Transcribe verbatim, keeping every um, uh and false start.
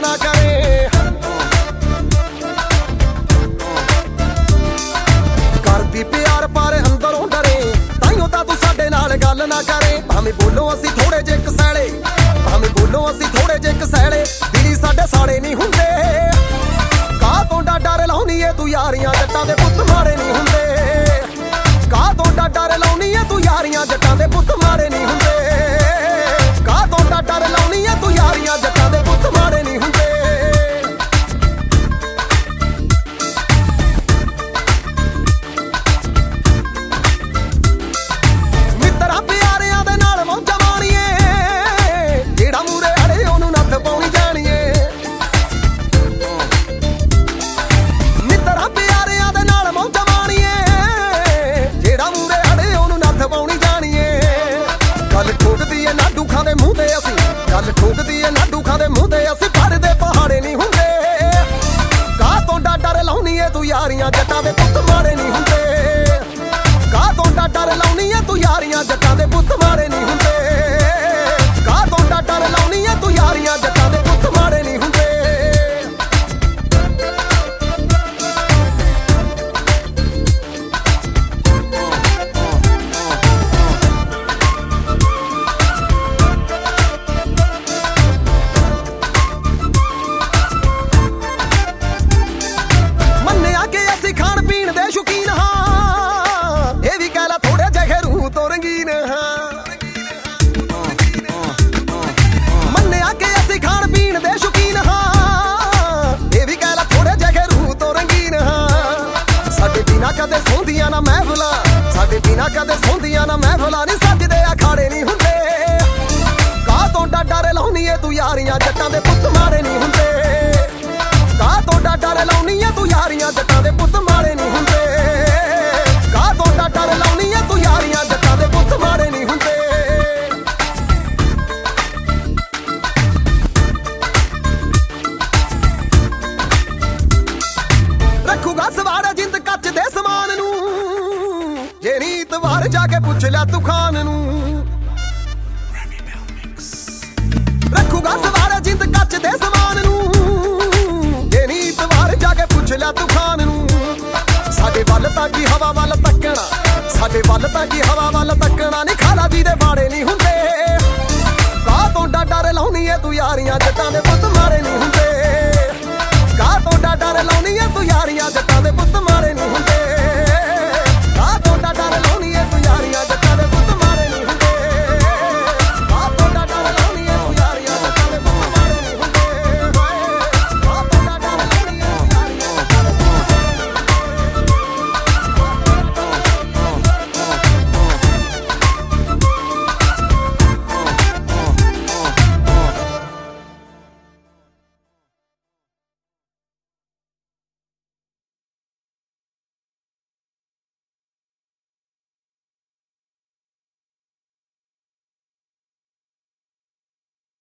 ना करे। करदी प्यार पर अंदरों डरे, ताइयों तां तू साडे नाल गल ना करे। भावें बोलो असीं थोड़े जे कसैले, भावें बोलो असीं थोड़े जे कसैले, दिली साडे साड़े नहीं हुंदे। काह तों डर लाउणी ऐ तू यारियां, जट्टां दे पुत्त माड़े नहीं हुंदे। काह तों डर लाउणी ऐ तू यारियां, जट्टां दे पुत्त माड़े नहीं हुंदे। काह तों डर लाउणी ऐ तू यारियां, जट्टां दे पुत्त माड़े नहीं हुंदे। मित्तरां प्यारियां दे नाल मौजां माणीए, जेड़ा मूरे अड़े ओनू नत्थ पाउणी जाणीए। मित्तरां प्यारियां दे नाल मौजां माणीए, जेड़ा मूरे अड़े ओनू नत्थ पाउणी जाणीए। गल ठोकदी ऐ नाडू खांदे मूंह ते असीं, गल ठोकदी ऐ नाडू खांदे मूंह ते असीं, भरदे पहाड़े नहीं हुंदे। काह तों डर लाउणी ऐ तू यारियां, जट्टां दे पुत्त माड़े नहीं हुंदे। काह तों डर लाउणी ऐ तू यारियां, जट्टां दे पुत्त माड़े नहीं हुंदे। काह तों डर लाउणी ऐ तू यारियां, जट्टां दे पुत्त माड़े नहीं हुंदे। ਮੰਨਿਆ ਕਿ ਅਸੀਂ ਖਾਣ ਪੀਣ ਦੇ ਸ਼ੌਕੀਨ ਹਾਂ, ਇਹ ਵੀ ਕਹਿ ਲਾ ਥੋੜੇ ਜਿਹੇ ਰੂਹ ਤੋਂ ਰੰਗੀਨ ਹਾਂ। ਮੰਨਿਆ ਕਿ ਅਸੀਂ ਖਾਣ ਪੀਣ ਦੇ ਸ਼ੌਕੀਨ ਹਾਂ, ਇਹ ਵੀ ਕਹਿ ਲਾ ਥੋੜੇ ਜਿਹੇ ਰੂਹ ਤੋਂ ਰੰਗੀਨ ਹਾਂ। ਸਾਡੇ ਬਿਨਾਂ ਕਦੇ ਸੌਂਦੀਆਂ ਨਾ ਮਹਿਫਲਾਂ, ਸਾਡੇ ਬਿਨਾਂ ਕਦੇ ਸੌਂਦੀਆਂ ਨਾ ਮਹਿਫਲਾਂ, ਨੀ ਸੱਜਦੇ ਅਖਾੜੇ ਨਹੀਂ ਹੁੰਦੇ। ਕਾਹ ਤੋਂ ਡਰ ਲਾਉਣੀ ਏ ਤੂੰ ਯਾਰੀਆਂ, ਜੱਟਾਂ ਦੇ ਪੁੱਤ ਮਾੜੇ ਨਹੀਂ ਹੁੰਦੇ। ਕਾਹ ਤੋਂ ਡਰ ਲਾਉਣੀ ਏ ਤੂੰ ਯਾਰੀਆਂ, ਜੱਟਾਂ ਦੇ ਪੁੱਤ ਮਾੜੇ ਨਹੀਂ ਹੁੰਦੇ। ਕਾਹ ਤੋਂ ਡਰ ਲਾਉਣੀ ਏ ਤੂੰ ਯਾਰੀਆਂ, ਜੱਟਾਂ ਦੇ ਪੁੱਤ ਮਾੜੇ ਨਹੀਂ ਹੁੰਦੇ। ਰੱਖੂਗਾ ਸਵਾਰ ਜਿੰਦ ਕੱਚ ਦੇ ਸਮਾਨ ਨੂੰ, ਜੇ ਨੀਤ ਵਾਰ ਜਾ ਕੇ ਪੁੱਛ ਲੈ ਤੂੰ ਖਾਨ ਨੂੰ। ਰੱਖੂਗਾ ਸਵਾਰ ਜਿੰਦ ਕੱਚ ਦੇ ਸਮਾਨ ਨੂੰ, ਜੇ ਨੀਤ ਵਾਰ ਜਾ ਕੇ ਪੁੱਛ ਲੈ ਤੂੰ ਖਾਨ ਨੂੰ। ਸਾਡੇ ਵੱਲ ਤਾਂ ਕੀ ਹਵਾ ਵੱਲ ਤੱਕਣਾ, ਸਾਡੇ ਵੱਲ ਤਾਂ ਕੀ ਹਵਾ ਵੱਲ ਤੱਕਣਾ, ਨੀ ਖਾਲਾ ਜੀ ਦੇ ਵਾੜੇ ਨਹੀਂ ਹੁੰਦੇ।